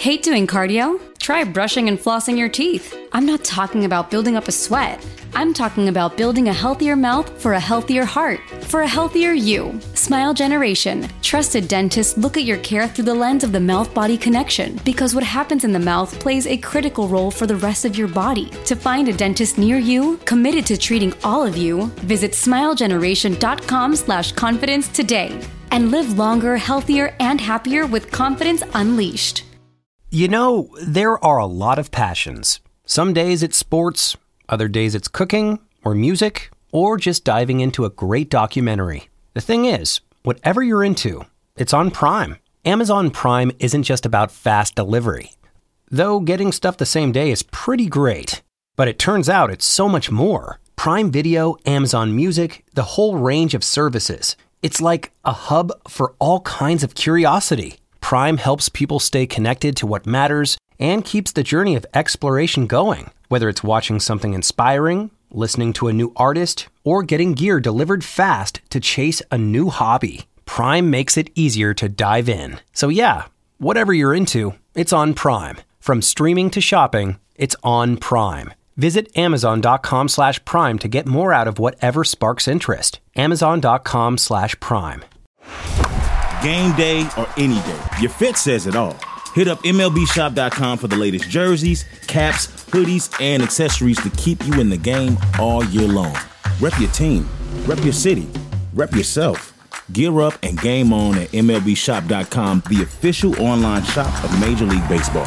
Hate doing cardio? Try brushing and flossing your teeth. I'm not talking about building up a sweat. I'm talking about building a healthier mouth for a healthier heart, for a healthier you. Smile Generation. Trusted dentists look at your care through the lens of the mouth-body connection, because what happens in the mouth plays a critical role for the rest of your body. To find a dentist near you, committed to treating all of you, visit smilegeneration.com/confidence today. And live longer, healthier, and happier with confidence unleashed. You know, there are a lot of passions. Some days it's sports, other days it's cooking, or music, or just diving into a great documentary. The thing is, whatever you're into, it's on Prime. Amazon Prime isn't just about fast delivery. Though getting stuff the same day is pretty great. But it turns out it's so much more. Prime Video, Amazon Music, the whole range of services. It's like a hub for all kinds of curiosity. Prime helps people stay connected to what matters and keeps the journey of exploration going. Whether it's watching something inspiring, listening to a new artist, or getting gear delivered fast to chase a new hobby, Prime makes it easier to dive in. So yeah, whatever you're into, it's on Prime. From streaming to shopping, it's on Prime. Visit Amazon.com/Prime to get more out of whatever sparks interest. Amazon.com/Prime. Game day or any day, your fit says it all. Hit up MLBshop.com for the latest jerseys, caps, hoodies, and accessories to keep you in the game all year long. Rep your team, rep your city, rep yourself. Gear up and game on at MLBshop.com, the official online shop of Major League Baseball.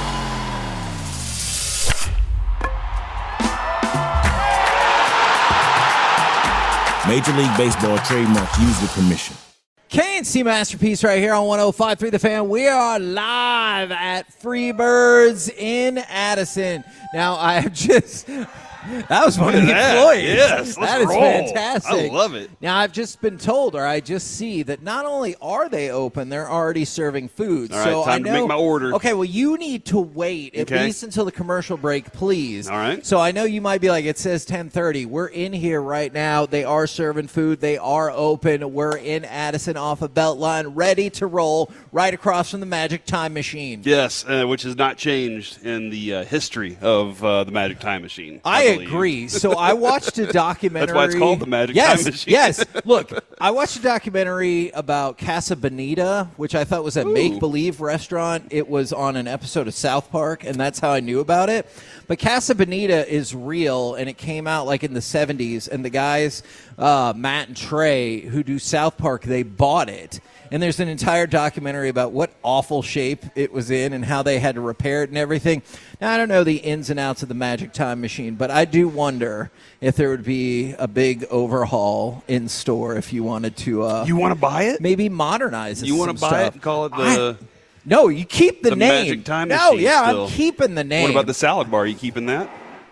Major League Baseball trademark used with permission. K&C Masterpiece right here on 105.3 The Fan. We are live at Freebirds in Addison. Now, I have just... That was one of the employees. Yes, that is roll. Fantastic. I love it. Now, I've just been told, or I just see, that not only are they open, they're already serving food. All right, so time to make my order. Okay, well, you need to wait at least until the commercial break, please. All right. So I know you might be like, it says 10:30. We're in here right now. They are serving food. They are open. We're in Addison off of Beltline, ready to roll right across from the Magic Time Machine. Yes, which has not changed in the history of the Magic Time Machine. I agree. So I watched a documentary. That's why it's called the Magic Time Machine. Yes. Look, I watched a documentary about Casa Bonita, which I thought was a make-believe restaurant. It was on an episode of South Park, and that's how I knew about it. But Casa Bonita is real, and it came out like in the 70s, and the guys, Matt and Trey, who do South Park, they bought it. And there's an entire documentary about what awful shape it was in and how they had to repair it and everything. Now, I don't know the ins and outs of the Magic Time Machine, but I do wonder if there would be a big overhaul in store if you wanted to. You want to buy it? Maybe modernize it. You want to buy it and call it the... No, you keep the name. Magic Time No, Machine yeah, still. I'm keeping the name. What about the salad bar? Are you keeping that?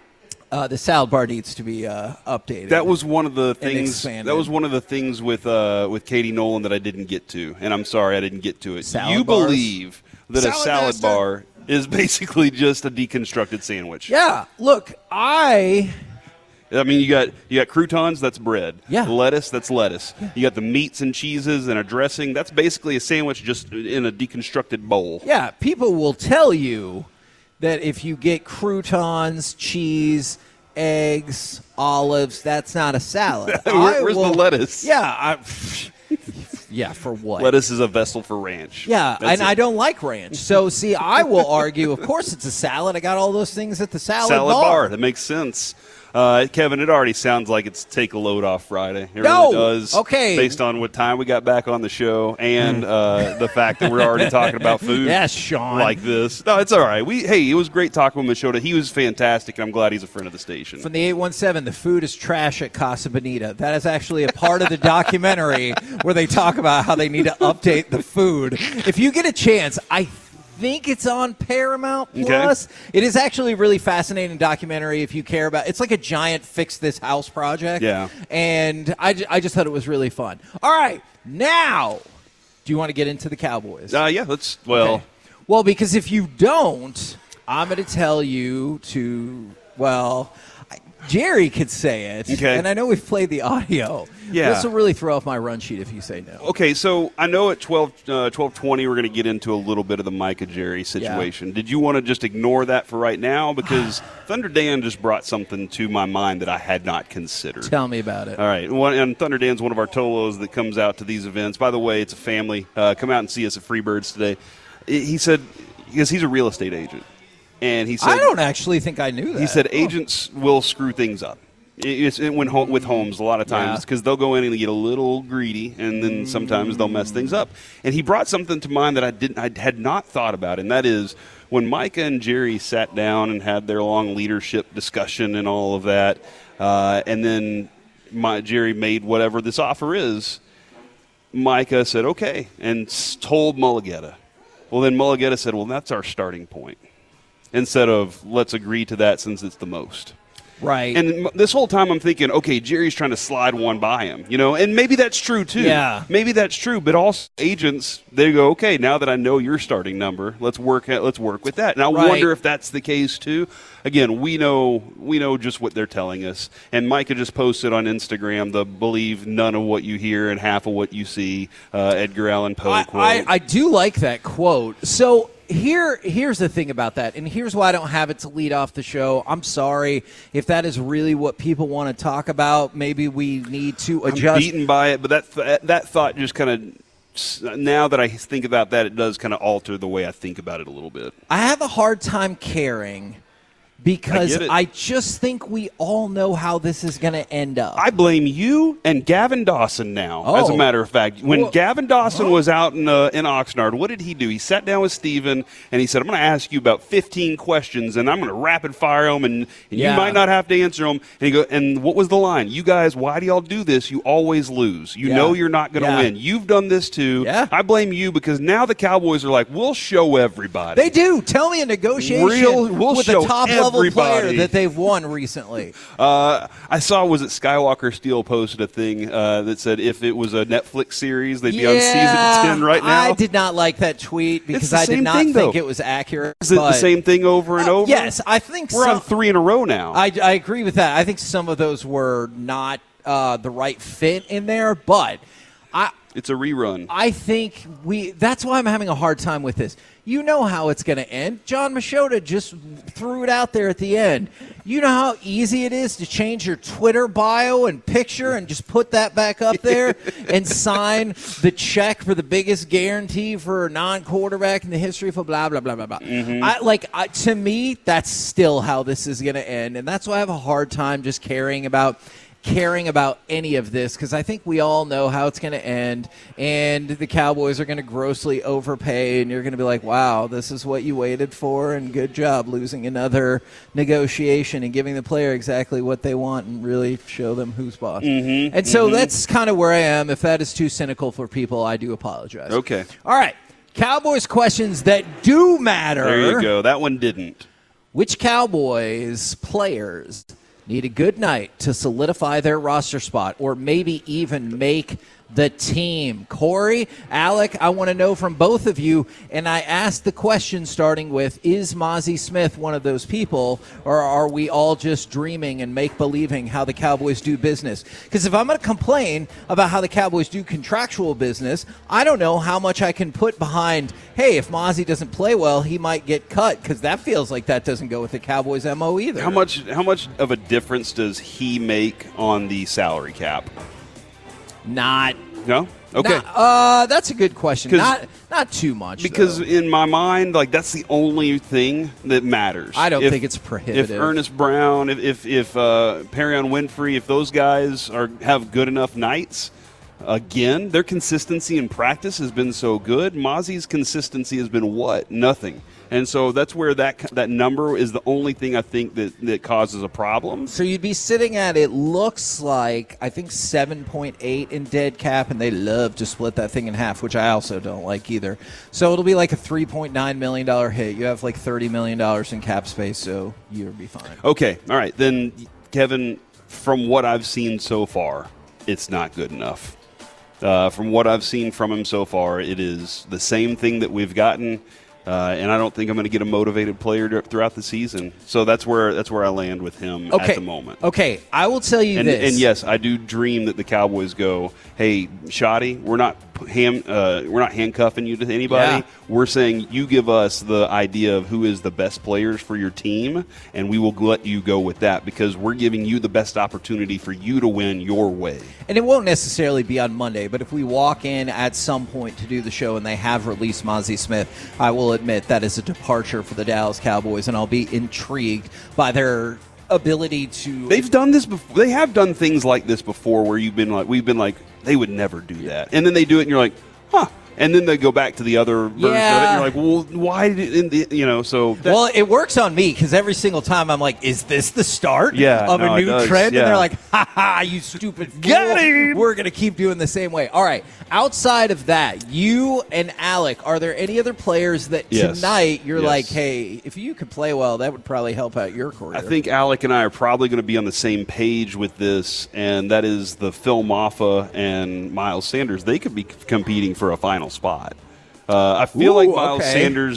The salad bar needs to be updated. That was one of the things. Expanded. That was one of the things with Katie Nolan that I didn't get to, and I'm sorry I didn't get to it. Salad you bars? believe that a salad bar is basically just a deconstructed sandwich? Yeah. Look, I mean, you got croutons, that's bread. Yeah. Lettuce, that's lettuce. Yeah. You got the meats and cheeses and a dressing. That's basically a sandwich just in a deconstructed bowl. Yeah, people will tell you that if you get croutons, cheese, eggs, olives, that's not a salad. Where's the lettuce? Yeah, yeah, for what? Lettuce is a vessel for ranch. Yeah, That's and I don't like ranch. So, see, I will argue, of course it's a salad. I got all those things at the salad bar. That makes sense. Kevin, it already sounds like it's Take a Load Off Friday. It No! really does. Okay. Based on what time we got back on the show and the fact that we're already talking about food. Yes, Sean. Like this. No, it's all right. It was great talking with him on the show. He was fantastic, and I'm glad he's a friend of the station. From the 817, the food is trash at Casa Bonita. That is actually a part of the documentary where they talk about how they need to update the food. If you get a chance, I think it's on Paramount Plus. Okay. It is actually a really fascinating documentary if you care about. It's like a giant fix this house project. Yeah. And I just thought it was really fun. All right, now, do you want to get into the Cowboys? Yeah, let's. Well, okay. Well, because if you don't, I'm going to tell you to. Well, Jerry could say it. Okay. And I know we've played the audio. Yeah. This will really throw off my run sheet if you say no. Okay, so I know at 12:20 we're going to get into a little bit of the Micah Jerry situation. Yeah. Did you want to just ignore that for right now? Because Thunder Dan just brought something to my mind that I had not considered. Tell me about it. All right, and Thunder Dan's one of our Tolos that comes out to these events. By the way, it's a family. Come out and see us at Freebirds today. He said, because he's a real estate agent, and he said, I don't actually think I knew that. He said agents will screw things up. With homes a lot of times because they'll go in and get a little greedy, and then sometimes they'll mess things up. And he brought something to mind that I had not thought about, and that is when Micah and Jerry sat down and had their long leadership discussion and all of that, and then Jerry made whatever this offer is. Micah said okay and told Mulugeta. Well, then Mulugeta said, well, that's our starting point, instead of let's agree to that since it's the most. Right. And this whole time I'm thinking, okay, Jerry's trying to slide one by him, and maybe that's true too. Yeah. Maybe that's true, but also agents, they go, okay, now that I know your starting number, let's work with that. And I wonder if that's the case too. Again, we know just what they're telling us. And Micah just posted on Instagram the believe none of what you hear and half of what you see, Edgar Allan Poe quote. I do like that quote. So here's the thing about that, and here's why I don't have it to lead off the show. I'm sorry if that is really what people want to talk about. Maybe we need to adjust. I'm beaten by it, but that thought just kind of, now that I think about that, it does kind of alter the way I think about it a little bit. I have a hard time caring because I just think we all know how this is going to end up. I blame you and Gavin Dawson now, as a matter of fact. When Gavin Dawson was out in Oxnard, what did he do? He sat down with Steven, and he said, I'm going to ask you about 15 questions, and I'm going to rapid fire them, and you might not have to answer them. And what was the line? You guys, why do y'all do this? You always lose. You know you're not going to win. You've done this too. Yeah. I blame you because now the Cowboys are like, we'll show everybody. They do. Tell me a negotiation we'll with show a top-level player everybody that they've won recently. I saw, was it Skywalker Steel posted a thing that said if it was a Netflix series, they'd be on season 10 right now. I did not like that tweet because I did not think it was accurate. Is it the same thing over and over? Yes, I think we're on 3 in a row now. I agree with that. I think some of those were not the right fit in there, but it's a rerun. I think that's why I'm having a hard time with this. You know how it's going to end. John Machota just threw it out there at the end. You know how easy it is to change your Twitter bio and picture and just put that back up there and sign the check for the biggest guarantee for a non-quarterback in the history of blah, blah, blah, blah, blah. Mm-hmm. To me, that's still how this is going to end, and that's why I have a hard time just caring about any of this because I think we all know how it's going to end, and the Cowboys are going to grossly overpay, and you're going to be like, wow, this is what you waited for, and good job losing another negotiation and giving the player exactly what they want and really show them who's boss. Mm-hmm, and so that's kind of where I am. If that is too cynical for people, I do apologize. Okay. All right. Cowboys questions that do matter. There you go. That one didn't. Which Cowboys players need a good night to solidify their roster spot or maybe even make the team? Corey, Alec, I want to know from both of you, and I asked the question starting with, is Mazi Smith one of those people, or are we all just dreaming and make-believing how the Cowboys do business? Because if I'm going to complain about how the Cowboys do contractual business, I don't know how much I can put behind, hey, if Mazi doesn't play well, he might get cut, because that feels like that doesn't go with the Cowboys' MO either. How much of a difference does he make on the salary cap? Not. No? Okay. That's a good question. Not too much. Because though. In my mind, that's the only thing that matters. I don't think it's prohibitive. If Ernest Brown, if Perion Winfrey, if those guys have good enough nights, again, their consistency in practice has been so good. Mozzie's consistency has been what? Nothing. And so that's where that number is the only thing I think that causes a problem. So you'd be sitting at, it looks like, I think 7.8 in dead cap, and they love to split that thing in half, which I also don't like either. So it'll be like a $3.9 million hit. You have like $30 million in cap space, so you'll be fine. Okay, all right. Then, Kevin, from what I've seen so far, it's not good enough. From what I've seen from him so far, it is the same thing that we've gotten And I don't think I'm going to get a motivated player throughout the season. So that's where I land with him at the moment. Okay, I will tell you this. And yes, I do dream that the Cowboys go, hey, Shoddy, we're not handcuffing you to anybody. Yeah. We're saying you give us the idea of who is the best players for your team, and we will let you go with that because we're giving you the best opportunity for you to win your way. And it won't necessarily be on Monday, but if we walk in at some point to do the show and they have released Mazi Smith, I will admit that is a departure for the Dallas Cowboys, and I'll be intrigued by their ability to. They've done this before. They have done things like this before where we've been like, they would never do that. And then they do it, and you're like, huh. And then they go back to the other version of it, and you're like, well, why did so? Well, it works on me because every single time I'm like, is this the start of a new trend? Yeah. And they're like, ha ha, you stupid fool. Got him. We're going to keep doing the same way. All right. Outside of that, you and Alec, are there any other players that tonight you're like, hey, if you could play well, that would probably help out your career? I think Alec and I are probably going to be on the same page with this, and that is the Phil Maffa and Miles Sanders. They could be competing for a final spot. I feel like Miles Sanders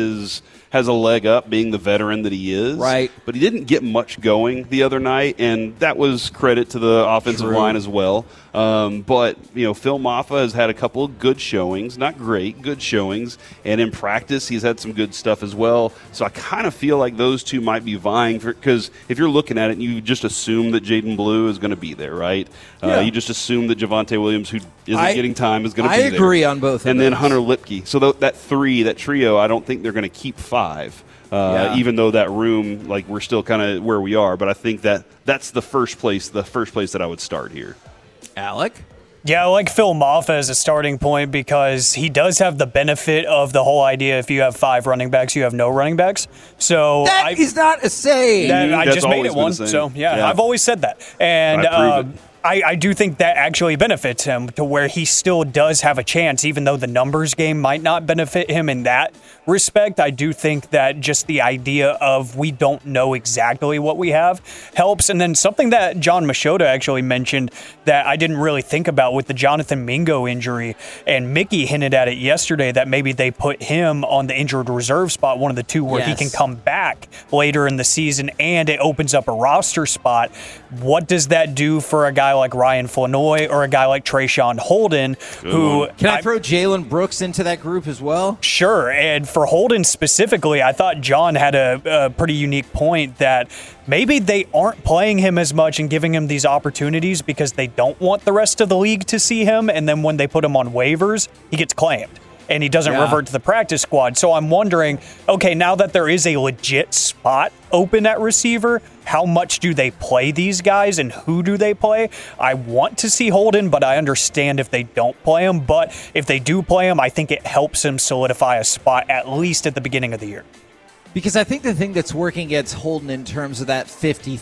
has a leg up being the veteran that he is. Right. But he didn't get much going the other night, and that was credit to the offensive line as well. But, Phil Maffa has had a couple of good showings, not great, good showings. And in practice, he's had some good stuff as well. So I kind of feel like those two might be vying for, because if you're looking at it, you just assume that Jaden Blue is going to be there, right? You just assume that Javonte Williams, who isn't getting time, is going to be there. I agree on both of And those. then Hunter Lipke. So that trio, I don't think they're going to keep 5. Even though that room, we're still kind of where we are, but I think that's the first place that I would start here. Alec? Yeah, I like Phil Maffa as a starting point because he does have the benefit of the whole idea if you have 5 running backs, you have no running backs. So That is not a saying. I That's just made always it been one. the same. So, I've always said that. And I prove it. I do think that actually benefits him to where he still does have a chance, even though the numbers game might not benefit him in that respect. I do think that just the idea of we don't know exactly what we have helps. And then something that John Machota actually mentioned that I didn't really think about with the Jonathan Mingo injury, and Mickey hinted at it yesterday, that maybe they put him on the injured reserve spot, one of the two, where he can come back later in the season and it opens up a roster spot. What does that do for a guy like Ryan Flanoy or a guy like Trayshawn Holden, who... Can I throw Jalen Brooks into that group as well? Sure, and for Holden specifically, I thought John had a pretty unique point that maybe they aren't playing him as much and giving him these opportunities because they don't want the rest of the league to see him, and then when they put him on waivers, he gets claimed and he doesn't revert to the practice squad. So I'm wondering, okay, now that there is a legit spot open at receiver, how much do they play these guys and who do they play? I want to see Holden, but I understand if they don't play him. But if they do play him, I think it helps him solidify a spot at least at the beginning of the year. Because I think the thing that's working against Holden in terms of that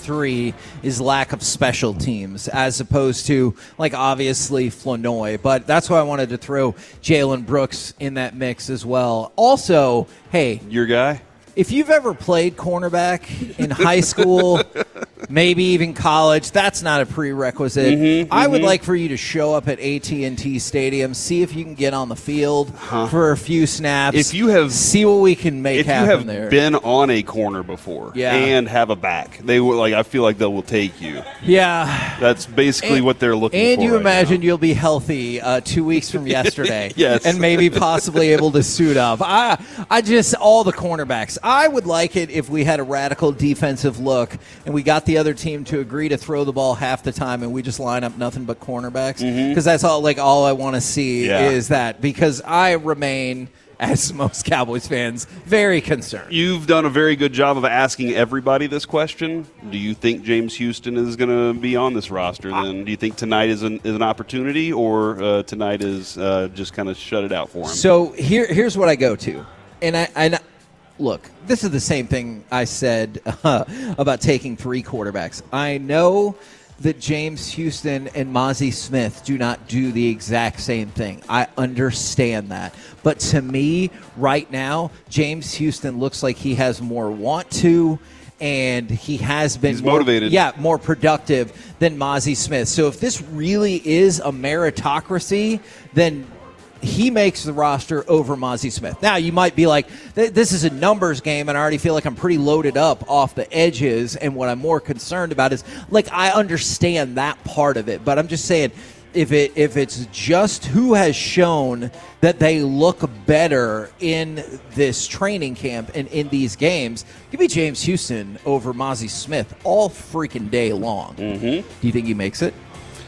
53 is lack of special teams, as opposed to, obviously Flanoy. But that's why I wanted to throw Jalen Brooks in that mix as well. Also, hey. Your guy? If you've ever played cornerback in high school, maybe even college, that's not a prerequisite. I would like for you to show up at AT&T Stadium, see if you can get on the field for a few snaps. If you have, see what we can make happen there. If you have been on a corner before and have a back, they will. I feel like they will take you. Yeah, that's basically what they're looking for. And you imagine you'll be healthy 2 weeks from yesterday, yes, and maybe possibly able to suit up. I just all the cornerbacks. I would like it if we had a radical defensive look and we got the other team to agree to throw the ball half the time and we just line up nothing but cornerbacks, because that's all I want to see is that, because I remain, as most Cowboys fans, very concerned. You've done a very good job of asking everybody this question. Do you think James Houston is going to be on this roster then? Do you think tonight is an opportunity, or tonight is just kind of shut it out for him? So here's what I go to. And I look, this is the same thing I said about taking 3 quarterbacks. I know that James Houston and Mazi Smith do not do the exact same thing. I understand that. But to me, right now, James Houston looks like he has more want to, and he has been He's motivated. more productive than Mazi Smith. So if this really is a meritocracy, then he makes the roster over Mozzie Smith. Now, you might be like, this is a numbers game, and I already feel like I'm pretty loaded up off the edges, and what I'm more concerned about is, like, I understand that part of it, but I'm just saying, if it's just who has shown that they look better in this training camp and in these games, give me James Houston over Mozzie Smith all freaking day long. Mm-hmm. Do you think he makes it?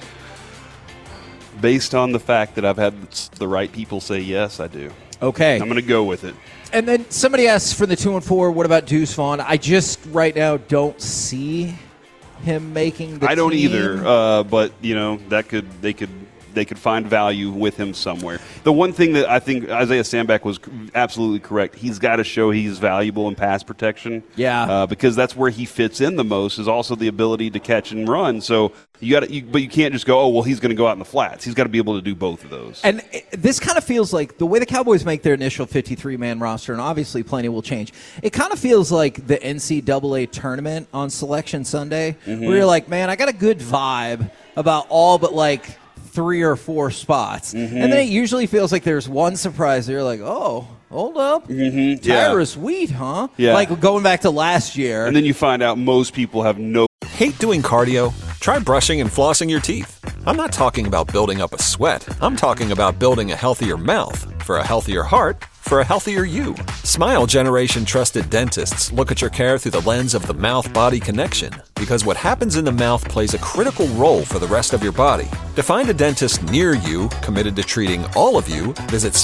Based on the fact that I've had the right people say yes, I do. Okay. I'm going to go with it. And then somebody asks for the 2-4, what about Deuce Vaughn? I just right now don't see him making the I don't team. either, but they could find value with him somewhere. The one thing that I think Isaiah Sandbeck was absolutely correct, he's got to show he's valuable in pass protection. Yeah. Because that's where he fits in the most, is also the ability to catch and run. So but you can't just go, oh, well, he's going to go out in the flats. He's got to be able to do both of those. And this kind of feels like the way the Cowboys make their initial 53-man roster, and obviously plenty will change, it kind of feels like the NCAA tournament on Selection Sunday, where you're like, man, I got a good vibe about all but like 3 or 4 spots. And then it usually feels like there's one surprise. You're like, oh, hold up. Tyrus Wheat, huh? Yeah. Like going back to last year. And then you find out most people have no. Hate doing cardio? Try brushing and flossing your teeth. I'm not talking about building up a sweat. I'm talking about building a healthier mouth. For a healthier heart, for a healthier you. Smile Generation trusted dentists look at your care through the lens of the mouth-body connection, because what happens in the mouth plays a critical role for the rest of your body. To find a dentist near you committed to treating all of you, visit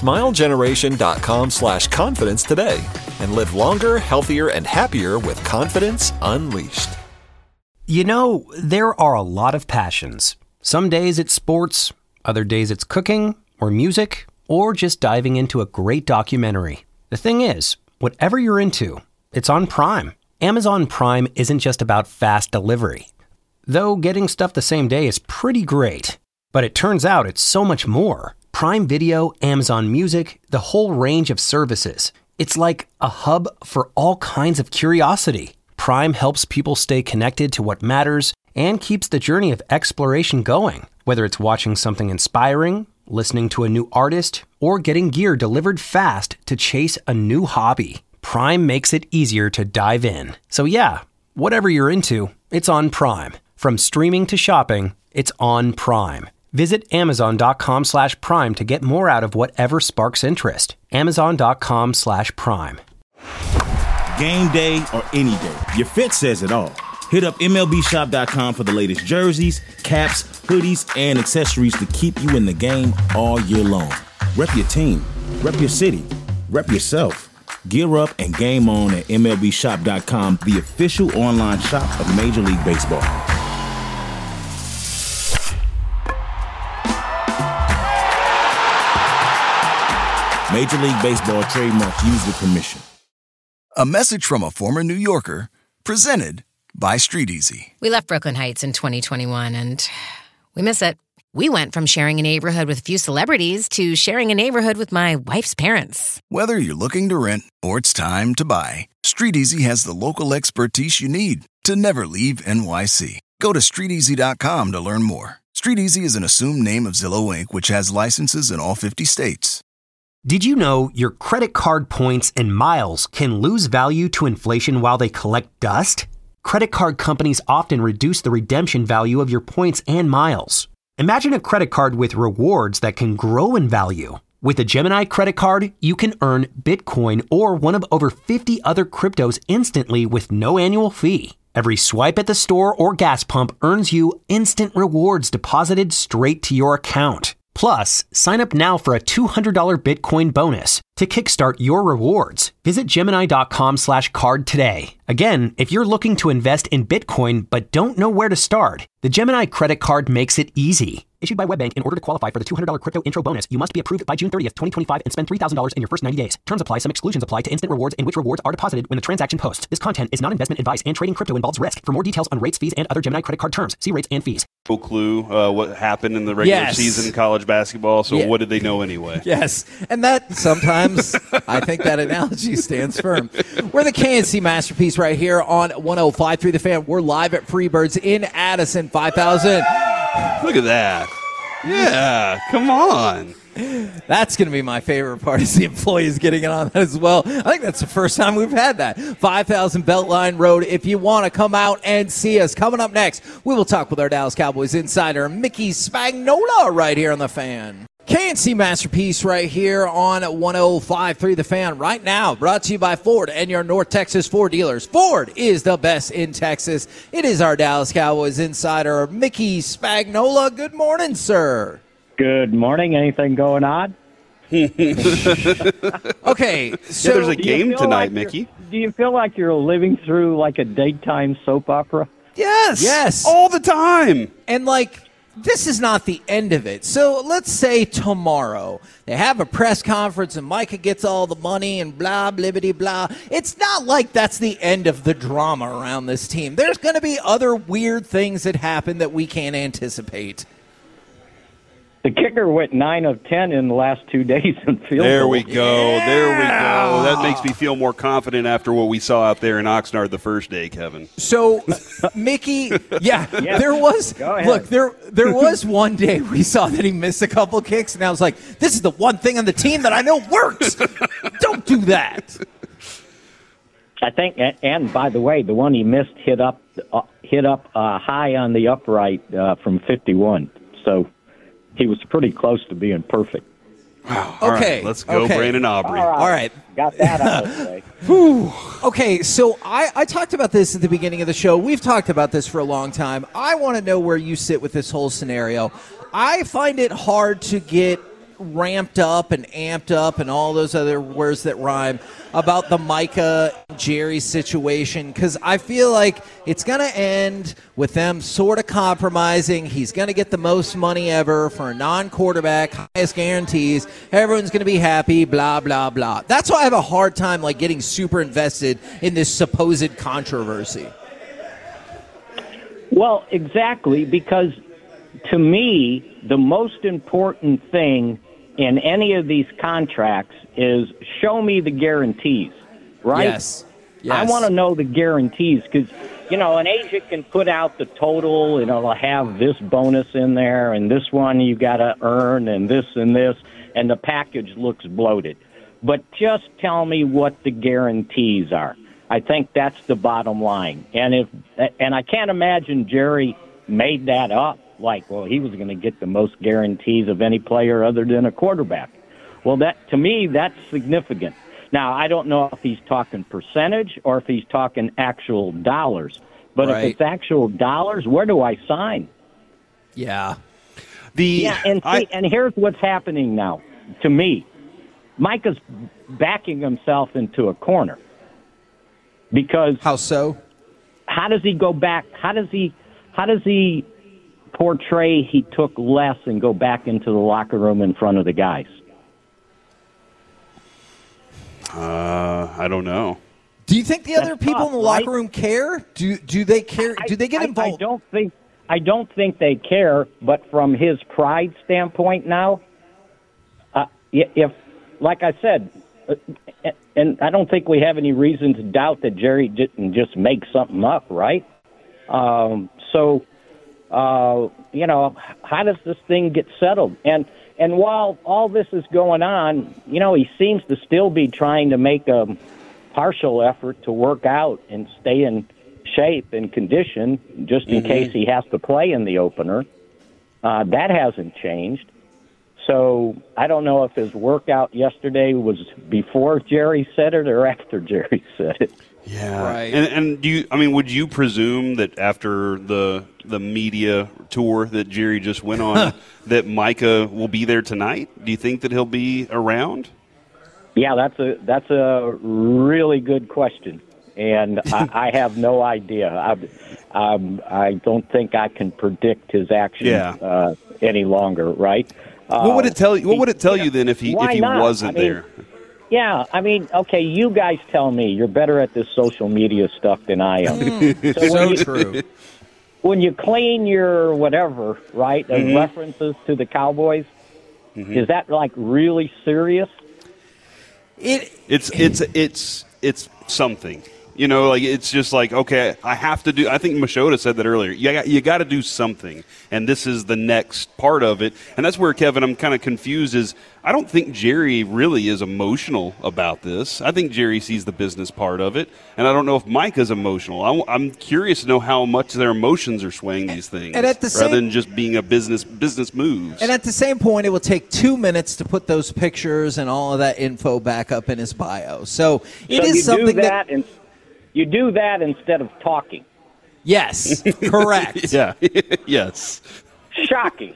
smilegeneration.com/confidence today and live longer, healthier, and happier with confidence unleashed. You know, there are a lot of passions. Some days it's sports, other days it's cooking or music, or just diving into a great documentary. The thing is, whatever you're into, it's on Prime. Amazon Prime isn't just about fast delivery. Though getting stuff the same day is pretty great. But it turns out it's so much more. Prime Video, Amazon Music, the whole range of services. It's like a hub for all kinds of curiosity. Prime helps people stay connected to what matters and keeps the journey of exploration going. Whether it's watching something inspiring, listening to a new artist, or getting gear delivered fast to chase a new hobby, Prime makes it easier to dive in. So yeah, whatever you're into, it's on Prime. From streaming to shopping, it's on Prime. Visit Amazon.com/Prime to get more out of whatever sparks interest. Amazon.com/Prime. Game day or any day, your fit says it all. Hit up MLBshop.com for the latest jerseys, caps, hoodies, and accessories to keep you in the game all year long. Rep your team, rep your city, rep yourself. Gear up and game on at MLBshop.com, the official online shop of Major League Baseball. Major League Baseball trademark used with permission. A message from a former New Yorker, presented by Street Easy. We left Brooklyn Heights in 2021, and we miss it. We went from sharing a neighborhood with a few celebrities to sharing a neighborhood with my wife's parents. Whether you're looking to rent or it's time to buy, Street Easy has the local expertise you need to never leave NYC. Go to StreetEasy.com to learn more. Street Easy is an assumed name of Zillow Inc., which has licenses in all 50 states. Did you know your credit card points and miles can lose value to inflation while they collect dust? Credit card companies often reduce the redemption value of your points and miles. Imagine a credit card with rewards that can grow in value. With a Gemini credit card, you can earn Bitcoin or one of over 50 other cryptos instantly with no annual fee. Every swipe at the store or gas pump earns you instant rewards deposited straight to your account. Plus, sign up now for a $200 Bitcoin bonus to kickstart your rewards. Visit Gemini.com/card today. Again, if you're looking to invest in Bitcoin but don't know where to start, the Gemini credit card makes it easy. Issued by WebBank, in order to qualify for the $200 crypto intro bonus, you must be approved by June 30th, 2025 and spend $3,000 in your first 90 days. Terms apply. Some exclusions apply to instant rewards in which rewards are deposited when the transaction posts. This content is not investment advice and trading crypto involves risk. For more details on rates, fees, and other Gemini credit card terms, see rates and fees. No clue what happened in the regular season in college basketball, so what did they know anyway? Yes, and that sometimes, I think that analogy stands firm. We're the KNC Masterpiece right here on 105.3 The Fan. We're live at Freebirds in Addison, 5,000. Look at that. Yeah, come on. That's going to be my favorite part, is the employees getting in on that as well. I think that's the first time we've had that. 5000 Beltline Road. If you want to come out and see us. Coming up next, we will talk with our Dallas Cowboys insider, Mickey Spagnola, right here on The Fan. KNC Masterpiece right here on 105.3 The Fan right now, brought to you by Ford and your North Texas Ford dealers. Ford is the best in Texas. It is our Dallas Cowboys insider, Mickey Spagnola. Good morning, sir. Good morning. Anything going on? Okay, so there's a game tonight, like Mickey. Do you feel like you're living through like a daytime soap opera? Yes, all the time. And this is not the end of it. So let's say tomorrow they have a press conference and Micah gets all the money and blah, blibbity, blah. It's not like that's the end of the drama around this team. There's going to be other weird things that happen that we can't anticipate. The kicker went 9 of 10 in the last 2 days in field There goal. we go. Yeah. There we go. That makes me feel more confident after what we saw out there in Oxnard the first day, Kevin. So, Mickey, there was, Go ahead. look, there was one day we saw that he missed a couple kicks, and I was like, this is the one thing on the team that I know works. Don't do that. I think, and by the way, the one he missed hit up high on the upright from 51. So he was pretty close to being perfect. Wow. All right, let's go, Brandon Aubrey. All right. Got that out of the way. Okay, so I talked about this at the beginning of the show. We've talked about this for a long time. I want to know where you sit with this whole scenario. I find it hard to get ramped up and amped up and all those other words that rhyme about the Micah Jerry situation, because I feel like it's going to end with them sort of compromising. He's going to get the most money ever for a non-quarterback, highest guarantees. Everyone's going to be happy, blah, blah, blah. That's why I have a hard time getting super invested in this supposed controversy. Well, exactly, because to me, the most important thing in any of these contracts is show me the guarantees, right? Yes. I want to know the guarantees because, an agent can put out the total and it'll have this bonus in there and this one you got to earn and this, and the package looks bloated. But just tell me what the guarantees are. I think that's the bottom line. And I can't imagine Jerry made that up. He was going to get the most guarantees of any player other than a quarterback. Well, to me, that's significant. Now, I don't know if he's talking percentage or if he's talking actual dollars. But Right. if it's actual dollars, where do I sign? Yeah. And here's what's happening now. To me, Micah's backing himself into a corner. Because How so? how does he go back? How does he portray he took less and go back into the locker room in front of the guys? I don't know. Do you think the other That's people tough, in the locker right? room care? Do they care? Do they get involved? I don't think they care. But from his pride standpoint, now, if like I said, and I don't think we have any reason to doubt that Jerry didn't just make something up, right? How does this thing get settled? And while all this is going on, he seems to still be trying to make a partial effort to work out and stay in shape and condition just in case he has to play in the opener. That hasn't changed. So I don't know if his workout yesterday was before Jerry said it or after Jerry said it. Yeah. Right. And would you presume that after the media tour that Jerry just went on that Micah will be there tonight? Do you think that he'll be around? Yeah, that's a really good question, and I have no idea. I don't think I can predict his actions any longer. Right? What would it tell you? What would it tell you then if he not? wasn't there? Yeah, okay, you guys tell me. You're better at this social media stuff than I am. So true. When you clean your whatever, right, as references to the Cowboys, is that really serious? It's something. Like it's just like, okay, I have to do. I think Machota said that earlier. You got to do something, and this is the next part of it. And that's where, Kevin, I'm kind of confused. Is I don't think Jerry really is emotional about this. I think Jerry sees the business part of it, and I don't know if Mike is emotional. I'm curious to know how much their emotions are swaying these things, and at the rather than just being a business moves. And at the same point, it will take 2 minutes to put those pictures and all of that info back up in his bio. So it is something that. You do that instead of talking. Yes, correct. Yeah, yes. Shocking.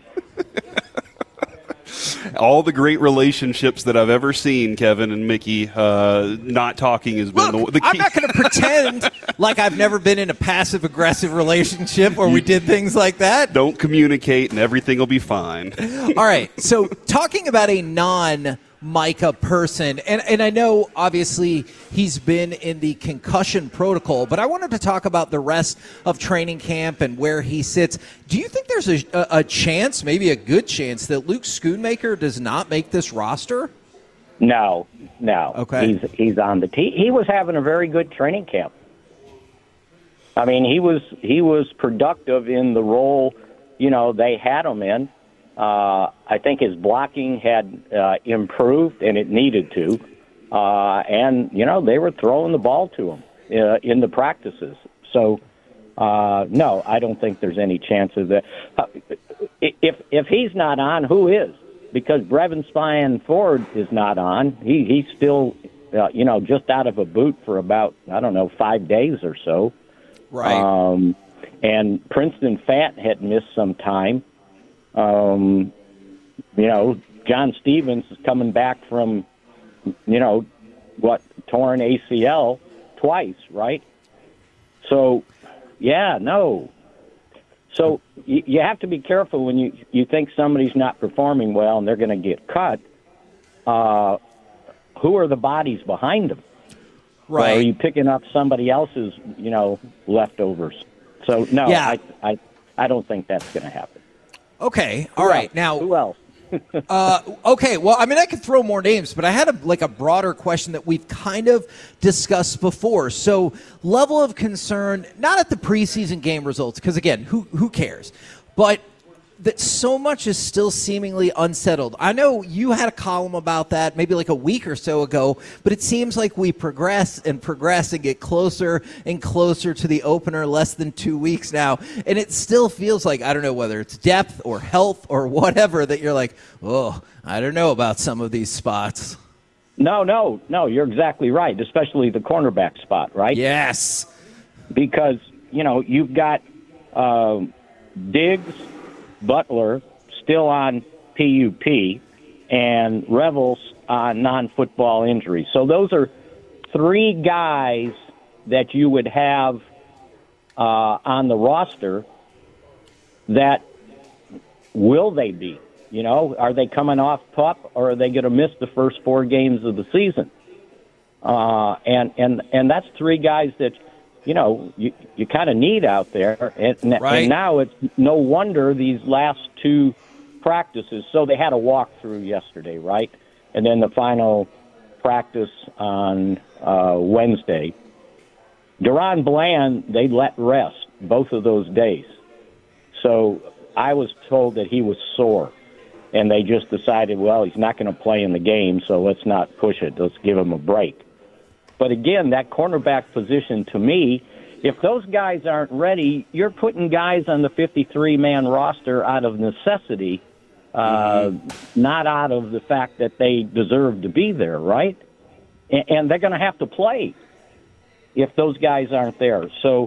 All the great relationships that I've ever seen, Kevin and Mickey, not talking has been the key. I'm not going to pretend like I've never been in a passive-aggressive relationship where we did things like that. Don't communicate and everything will be fine. All right, so talking about a non-Micah person, and I know, obviously, he's been in the concussion protocol, but I wanted to talk about the rest of training camp and where he sits. Do you think there's a chance, maybe a good chance, that Luke Schoonmaker does not make this roster? No. Okay. He's on the team. He was having a very good training camp. I mean, he was productive in the role, they had him in. I think his blocking had improved, and it needed to. And, they were throwing the ball to him in the practices. So, no, I don't think there's any chance of that. If he's not on, who is? Because Brevin Spine-Ford is not on. He's still, just out of a boot for about, 5 days or so. Right. And Princeton Fant had missed some time. John Stevens is coming back from, torn ACL twice, right? So, yeah, no. So you have to be careful when you think somebody's not performing well and they're going to get cut. Who are the bodies behind them? Right. Or are you picking up somebody else's, leftovers? So, no, yeah. I don't think that's going to happen. Okay, all right. Now, who else? Okay, well, I mean, I could throw more names, but I had a broader question that we've kind of discussed before. So, level of concern, not at the preseason game results, because again, who cares? But that so much is still seemingly unsettled. I know you had a column about that maybe like a week or so ago, but it seems like we progress and get closer and closer to the opener, less than 2 weeks now, and it still feels like, I don't know whether it's depth or health or whatever, that you're like, oh, I don't know about some of these spots. No, you're exactly right, especially the cornerback spot, right? Yes. Because, you've got Diggs, Butler still on PUP, and Revels on non-football injury. So those are three guys that you would have on the roster that will they be? Are they coming off PUP, or are they going to miss the first 4 games of the season? And that's three guys that you kind of need out there. And now it's no wonder these last 2 practices. So they had a walkthrough yesterday, right? And then the final practice on Wednesday. Deron Bland, they let rest both of those days. So I was told that he was sore. And they just decided, well, he's not going to play in the game, so let's not push it. Let's give him a break. But again, that cornerback position, to me, if those guys aren't ready, you're putting guys on the 53-man roster out of necessity, not out of the fact that they deserve to be there, right? And they're going to have to play if those guys aren't there. So,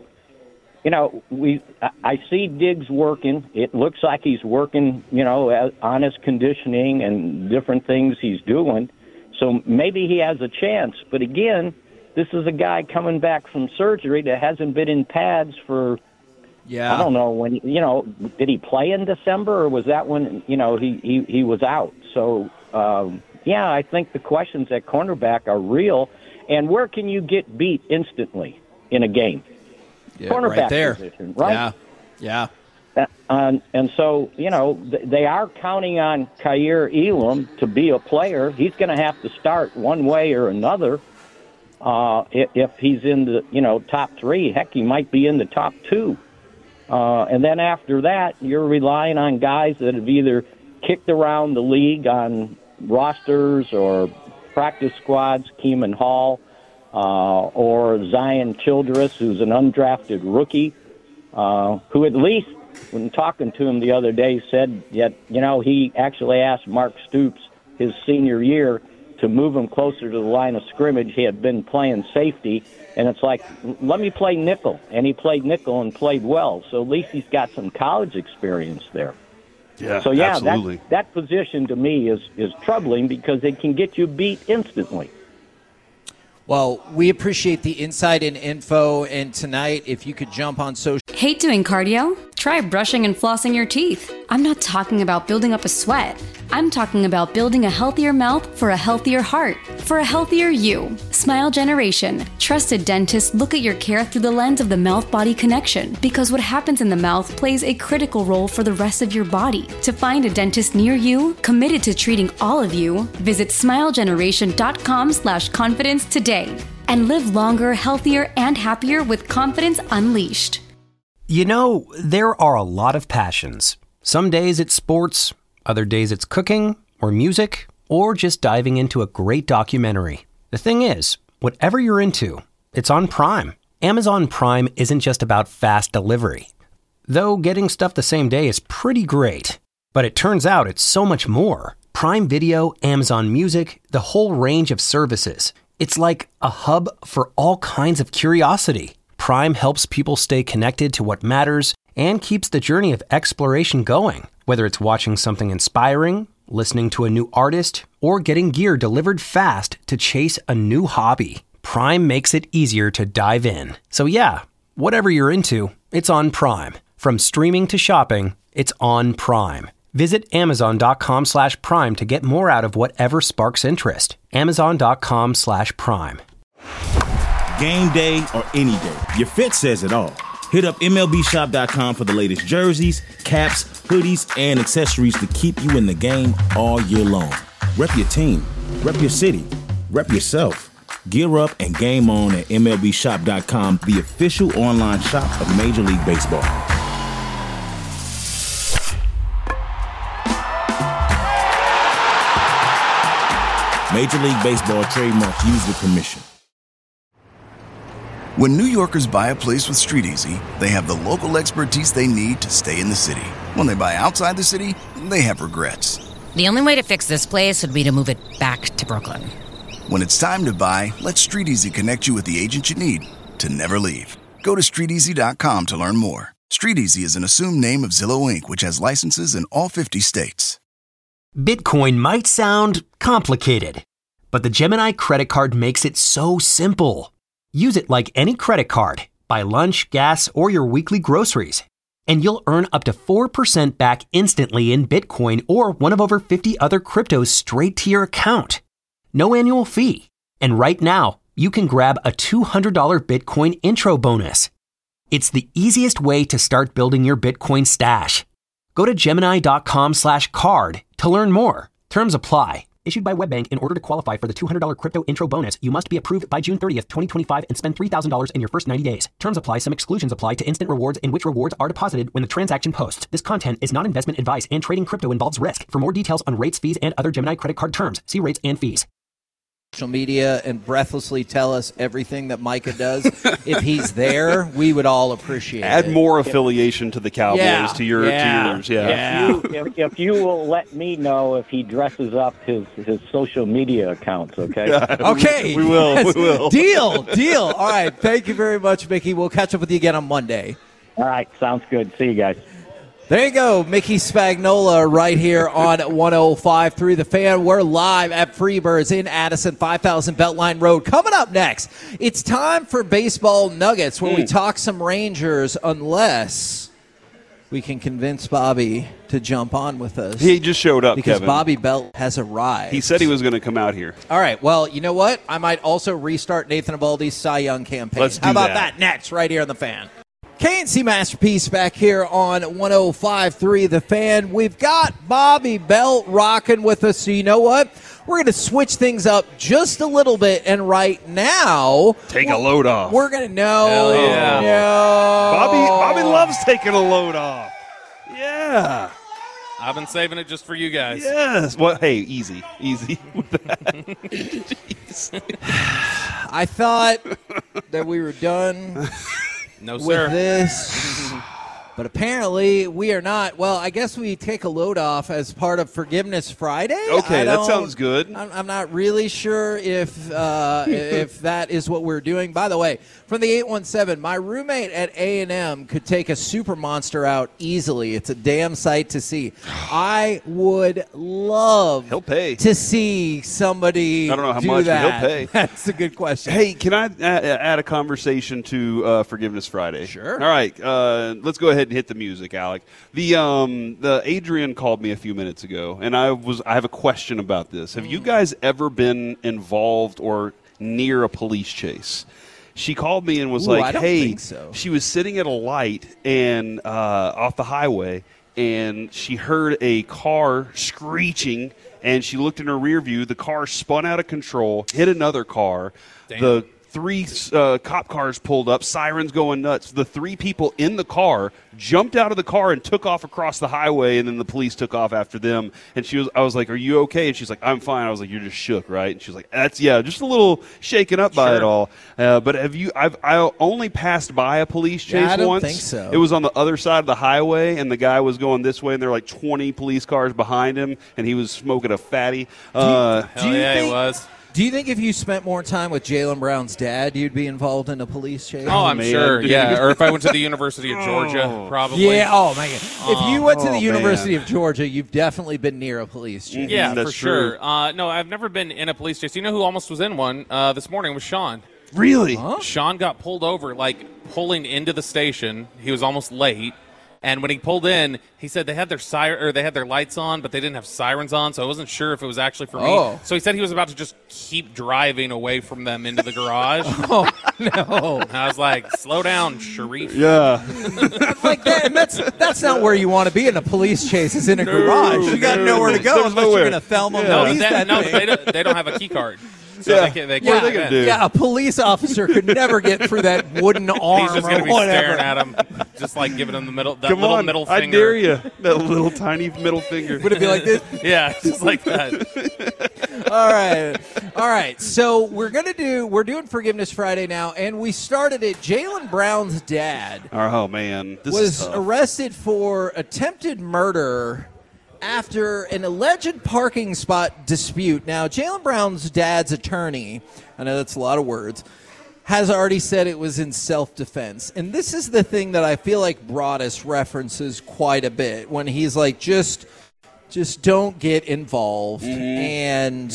I see Diggs working. It looks like he's working, on his conditioning and different things he's doing. So maybe he has a chance. But again, this is a guy coming back from surgery that hasn't been in pads for, I don't know when, did he play in December, or was that when, he was out? So, I think the questions at cornerback are real. And where can you get beat instantly in a game? Yeah, cornerback right there. Position, right? Yeah. And so, they are counting on Kaiir Elam to be a player. He's going to have to start one way or another. if he's in the top 3. Heck, he might be in the top 2. And then after that, you're relying on guys that have either kicked around the league on rosters or practice squads, Keeman Hall, or Zion Childress, who's an undrafted rookie, who at least, when talking to him the other day, said that, he actually asked Mark Stoops his senior year to move him closer to the line of scrimmage. He had been playing safety, and it's like, let me play nickel. And he played nickel and played well, so at least he's got some college experience there. Yeah, so, yeah, absolutely. That position to me is troubling because it can get you beat instantly. Well, we appreciate the insight and info, and tonight, if you could jump on social... Hate doing cardio? Try brushing and flossing your teeth. I'm not talking about building up a sweat. I'm talking about building a healthier mouth for a healthier heart, for a healthier you. Smile Generation. Trusted dentists look at your care through the lens of the mouth-body connection, because what happens in the mouth plays a critical role for the rest of your body. To find a dentist near you, committed to treating all of you, visit smilegeneration.com/confidence today. And live longer, healthier, and happier with confidence unleashed. There are a lot of passions. Some days it's sports, other days it's cooking, or music, or just diving into a great documentary. The thing is, whatever you're into, it's on Prime. Amazon Prime isn't just about fast delivery. Though getting stuff the same day is pretty great. But it turns out it's so much more. Prime Video, Amazon Music, the whole range of services. It's like a hub for all kinds of curiosity. Prime helps people stay connected to what matters and keeps the journey of exploration going. Whether it's watching something inspiring, listening to a new artist, or getting gear delivered fast to chase a new hobby, Prime makes it easier to dive in. So yeah, whatever you're into, it's on Prime. From streaming to shopping, it's on Prime. Visit Amazon.com/Prime to get more out of whatever sparks interest. Amazon.com/Prime. Game day or any day, your fit says it all. Hit up MLBshop.com for the latest jerseys, caps, hoodies, and accessories to keep you in the game all year long. Rep your team, rep your city, rep yourself. Gear up and game on at MLBshop.com, the official online shop of Major League Baseball. Major League Baseball trademarks used with permission. When New Yorkers buy a place with StreetEasy, they have the local expertise they need to stay in the city. When they buy outside the city, they have regrets. The only way to fix this place would be to move it back to Brooklyn. When it's time to buy, let StreetEasy connect you with the agent you need to never leave. Go to StreetEasy.com to learn more. StreetEasy is an assumed name of Zillow Inc., which has licenses in all 50 states. Bitcoin might sound complicated, but the Gemini credit card makes it so simple. Use it like any credit card. Buy lunch, gas, or your weekly groceries. And you'll earn up to 4% back instantly in Bitcoin or one of over 50 other cryptos straight to your account. No annual fee. And right now, you can grab a $200 Bitcoin intro bonus. It's the easiest way to start building your Bitcoin stash. Go to Gemini.com/card to learn more. Terms apply. Issued by WebBank. In order to qualify for the $200 crypto intro bonus, you must be approved by June 30th, 2025 and spend $3,000 in your first 90 days. Terms apply. Some exclusions apply to instant rewards in which rewards are deposited when the transaction posts. This content is not investment advice and trading crypto involves risk. For more details on rates, fees, and other Gemini credit card terms, see rates and fees. Social media and breathlessly tell us everything that Micah does. If he's there, we would all appreciate it. Add more affiliation to the Cowboys, to yours. Yeah. If you will let me know if he dresses up his social media accounts, okay? Okay. We will. Yes. We will. Deal. All right. Thank you very much, Mickey. We'll catch up with you again on Monday. All right. Sounds good. See you guys. There you go, Mickey Spagnola right here on 105.3 The Fan. We're live at Freebirds in Addison, 5000 Beltline Road. Coming up next, it's time for Baseball Nuggets, where we talk some Rangers, unless we can convince Bobby to jump on with us. He just showed up, because Kevin. Bobby Belt has arrived. He said he was going to come out here. All right, well, you know what? I might also restart Nathan Eovaldi's Cy Young campaign. Let's do How about that next, right here on The Fan? KNC Masterpiece back here on 105.3 The Fan. We've got Bobby Belt rocking with us, so you know what? We're going to switch things up just a little bit, and right now... Take a load off. We're going to know. Hell yeah. No. Bobby loves taking a load off. Yeah. I've been saving it just for you guys. Yes. Well, hey, easy with that. Jeez. I thought that we were done No, with sir. this, but apparently we are not. Well, I guess we take a load off as part of Forgiveness Friday. Okay, that sounds good. I'm not really sure if that is what we're doing. By the way, from the 817, my roommate at A&M could take a super monster out easily. It's a damn sight to see. I would love He'll pay. to see somebody I don't know how do much, but that. he'll pay. That's a good question. Hey, can I add a conversation to Forgiveness Friday? Sure. All right, let's go ahead and hit the music, Alec. The Adrian called me a few minutes ago, and I have a question about this. Have you guys ever been involved or near a police chase? She called me and was Ooh, I like, don't "Hey," think so. She was sitting at a light and off the highway, and she heard a car screeching. And she looked in her rear view. The car spun out of control, hit another car. Damn. The 3 cop cars pulled up, sirens going nuts. The 3 people in the car jumped out of the car and took off across the highway, and then the police took off after them. And I was like, "Are you okay?" And she's like, "I'm fine." I was like, "You're just shook, right?" And she's like, just a little shaken up by it all. But I only passed by a police chase I don't once. think so. It was on the other side of the highway, and the guy was going this way, and there were like 20 police cars behind him, and he was smoking a fatty. Hell yeah, he was. Do you think if you spent more time with Jaylen Brown's dad, you'd be involved in a police chase? Oh, I'm man, sure. dude. Yeah, or if I went to the University of Georgia, probably. Yeah, oh, my God. If you went to the man. University of Georgia, you've definitely been near a police chase. Yeah, That's for sure. true. No, I've never been in a police chase. You know who almost was in one this morning was Sean. Really? Sean got pulled over, pulling into the station. He was almost late. And when he pulled in, he said they had their lights on, but they didn't have sirens on, so I wasn't sure if it was actually for me. So he said he was about to just keep driving away from them into the garage. Oh, no. And I was like, "Slow down, Sharif." Yeah. Like that, and that's not where you want to be in a police chase, is in a garage. You got nowhere to go There's unless nowhere. you're going to Thelma No, Louise that but thing. they don't have a key card. So Yeah. they can't What are they gonna do? Yeah, a police officer could never get through that wooden arm He's just or going to be whatever. staring at him, just giving him that Come little on. middle finger. I dare you. That little tiny middle finger. Would it be like this? Yeah, just like that. All right. So we're doing Forgiveness Friday now, and we started it. Jaylen Brown's dad Oh, man. This is was tough. arrested for attempted murder after an alleged parking spot dispute. Now, Jaylen Brown's dad's attorney, I know that's a lot of words, has already said it was in self-defense. And this is the thing that I feel like Broadus references quite a bit when he's like, just don't get involved. And,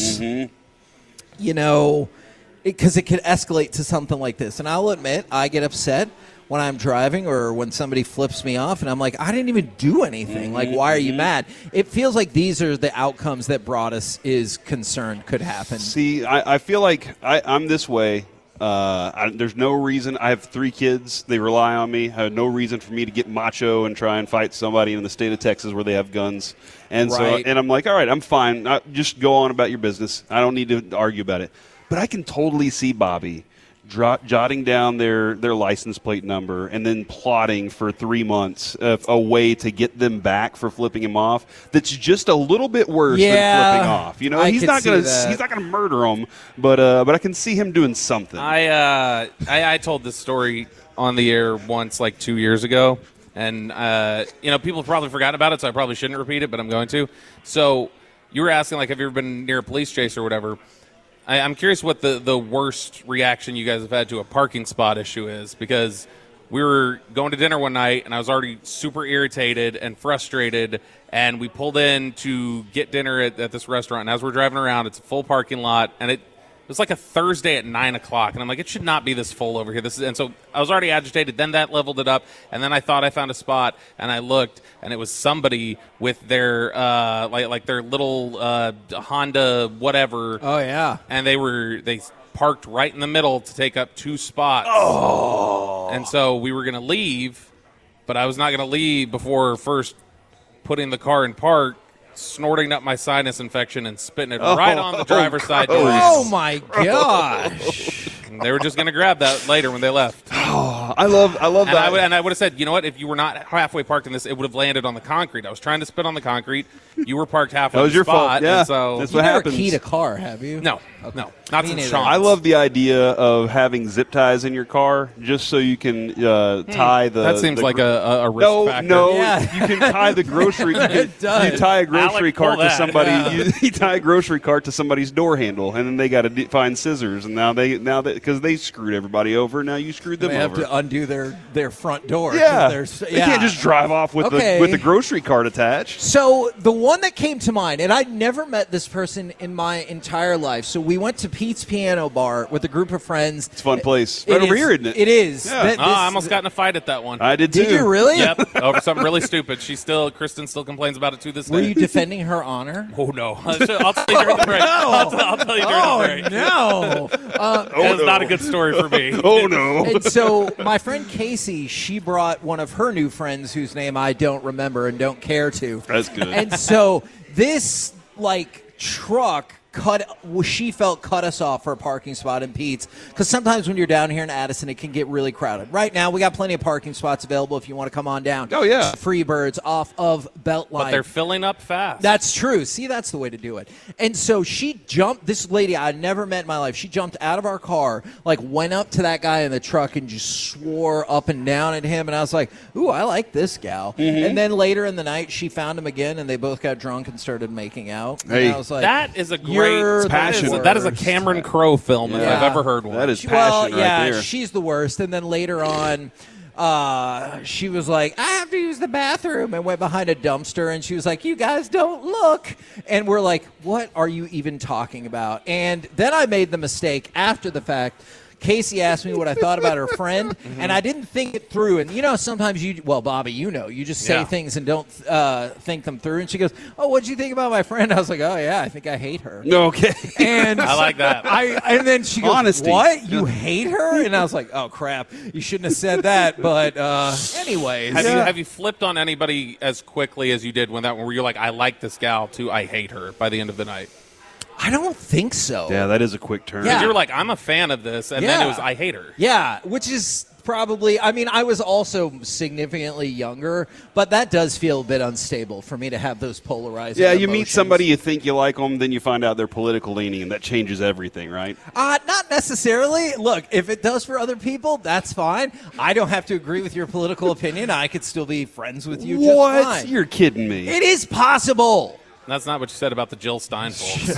you know, because it could escalate to something like this. And I'll admit, I get upset when I'm driving or when somebody flips me off and I'm like, I didn't even do anything. Like, why are you mad? It feels like these are the outcomes that Broadus is concerned could happen. See, I feel like I'm this way. There's no reason. I have 3 kids. They rely on me. I have no reason for me to get macho and try and fight somebody in the state of Texas where they have guns. And Right. and I'm like, all right, I'm fine. Just go on about your business. I don't need to argue about it. But I can totally see Bobby jotting down their license plate number and then plotting for 3 months a way to get them back for flipping him off. That's just a little bit worse than flipping off. You know, I he's could not see gonna that. he's not gonna murder them, but I can see him doing something. I told this story on the air once, 2 years ago, and people probably forgotten about it, so I probably shouldn't repeat it, but I'm going to. So you were asking, have you ever been near a police chase or whatever? I'm curious what the worst reaction you guys have had to a parking spot issue is, because we were going to dinner one night, and I was already super irritated and frustrated, and we pulled in to get dinner at this restaurant, and as we're driving around, it's a full parking lot, and it was like a Thursday at 9 o'clock, and I'm like, it should not be this full over here. And so I was already agitated. Then that leveled it up, and then I thought I found a spot, and I looked, and it was somebody with their their little Honda whatever. Oh, yeah. And they parked right in the middle to take up 2 spots. Oh, And so we were going to leave, but I was not going to leave before first putting the car in park, snorting up my sinus infection and spitting it right on the driver's side door. Oh, my gosh. And they were just going to grab that later when they left. Oh, I love that. I would have said, you know what? If you were not halfway parked in this, it would have landed on the concrete. I was trying to spit on the concrete. You were parked halfway. That was your fault. Yeah, and so that's You what never happens. keyed a car, have you? No, no, not since Sean's. I love the idea of having zip ties in your car just so you can tie the. That seems like a risk factor. No, Yeah. you can tie the grocery. You tie a grocery Alec, cart pull to that. somebody. Yeah. You tie a grocery cart to somebody's door handle, and then they got to find scissors. And now because they screwed everybody over, now you screwed them They have over. to undo their front door. Yeah, They they can't just drive off with the grocery cart attached. So the one that came to mind, and I'd never met this person in my entire life. So we went to Pete's Piano Bar with a group of friends. It's a fun place. Right over here, isn't it? It is. Yeah. I almost got in a fight at that one. I did too. Did you really? Yep, over something really stupid. Kristen still complains about it to this day. Were you defending her honor? Oh, no. I'll tell you during the break. I'll tell you during the break. No. It's not a good story for me. Oh, no. And so my friend Casey, she brought one of her new friends whose name I don't remember and don't care to. That's good. And so this, truck cut us off for a parking spot in Pete's, because sometimes when you're down here in Addison it can get really crowded. Right now we got plenty of parking spots available if you want to come on down. Oh, yeah. Freebirds off of Beltline. But they're filling up fast. That's true. See, that's the way to do it. And so she jumped, this lady I never met in my life, she jumped out of our car, went up to that guy in the truck and just swore up and down at him. And I was like, ooh, I like this gal. Mm-hmm. And then later in the night, she found him again and they both got drunk and started making out. Hey. And I was like, that is a great passion. That is a Cameron Crowe film if I've ever heard one. That is well, passion yeah, right there. she's the worst. And then later on, she was like, I have to use the bathroom, and went behind a dumpster, and she was like, you guys don't look. And we're like, what are you even talking about? And then I made the mistake after the fact. Casey asked me what I thought about her friend, and I didn't think it through. And, sometimes Bobby, you just say things and don't think them through. And she goes, oh, what'd you think about my friend? I was like, oh, yeah, I think I hate her. Okay. And I like that. And then she goes, Honesty. what? You hate her? And I was like, oh, crap. You shouldn't have said that. But anyways. Have you flipped on anybody as quickly as you did when where you're like, I like this gal, to I hate her by the end of the night? I don't think so. Yeah, that is a quick turn. Yeah. You were like, I'm a fan of this, and then it was, I hate her. Yeah, which is probably, I was also significantly younger, but that does feel a bit unstable for me to have those polarizing Yeah, you emotions. meet somebody, you think you like them, then you find out they're political leaning, and that changes everything, right? Not necessarily. Look, if it does for other people, that's fine. I don't have to agree with your political opinion. I could still be friends with you just What? fine. You're kidding me. It is possible. That's not what you said about the Jill Stein folks.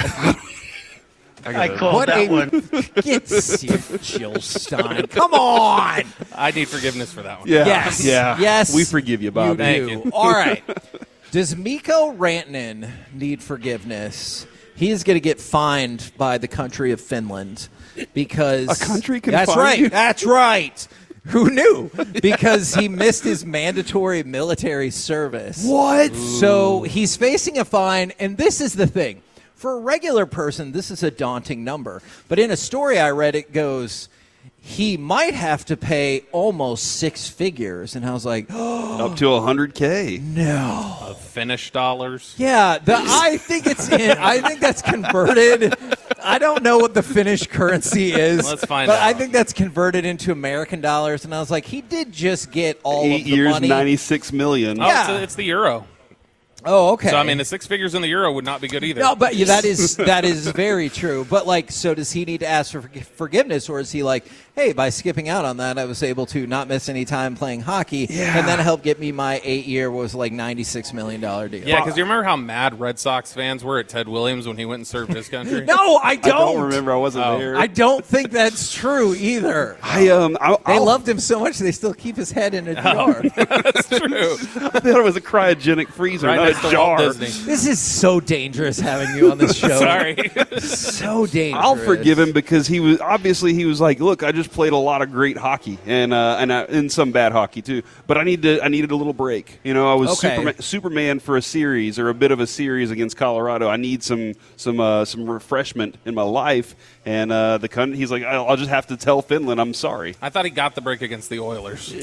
I called that one. Get Jill Stein. Come on. I need forgiveness for that one. Yeah. Yes. Yeah. Yes. We forgive you, Bob. Thank You you. All right. Does Mikko Rantanen need forgiveness? He is going to get fined by the country of Finland because A country can That's fine right. you? That's right. Who knew? Because he missed his mandatory military service. What? So he's facing a fine, and this is the thing. For a regular person, this is a daunting number. But in a story I read, it goes, he might have to pay almost six figures. And I was like, Up to $100K. no. Of Finnish dollars. Yeah, I think that's converted. I don't know what the Finnish currency is. Let's find but out. I think that's converted into American dollars. And I was like, he did just get all 8 of the years, money. $96 million. Oh, Yeah. it's the euro. Oh, okay. So, the six figures in the euro would not be good either. No, but that is very true. But so does he need to ask for forgiveness, or is he like, hey, by skipping out on that, I was able to not miss any time playing hockey, and then help get me my 8-year was like $96 million deal. Yeah, because you remember how mad Red Sox fans were at Ted Williams when he went and served his country? No, I don't. I don't remember. I wasn't there. I don't think that's true either. They loved him so much they still keep his head in a jar. That's true. I thought it was a cryogenic freezer. Right, not ties to Walt Disney. This is so dangerous having you on this show. Sorry. So dangerous. I'll forgive him because he was like, look, I just played a lot of great hockey and some bad hockey too, but I needed a little break. You know, I was Superman for a series or a bit of a series against Colorado. I need some refreshment in my life, and he's like, I'll just have to tell Finland I'm sorry. I thought he got the break against the Oilers.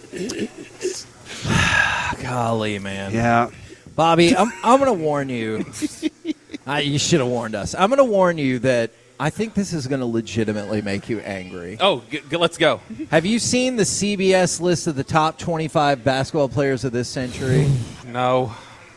Golly, man. Yeah. Bobby, I'm going to warn you. You should have warned us. I'm going to warn you that I think this is going to legitimately make you angry. Oh, let's go. Have you seen the CBS list of the top 25 basketball players of this century? No.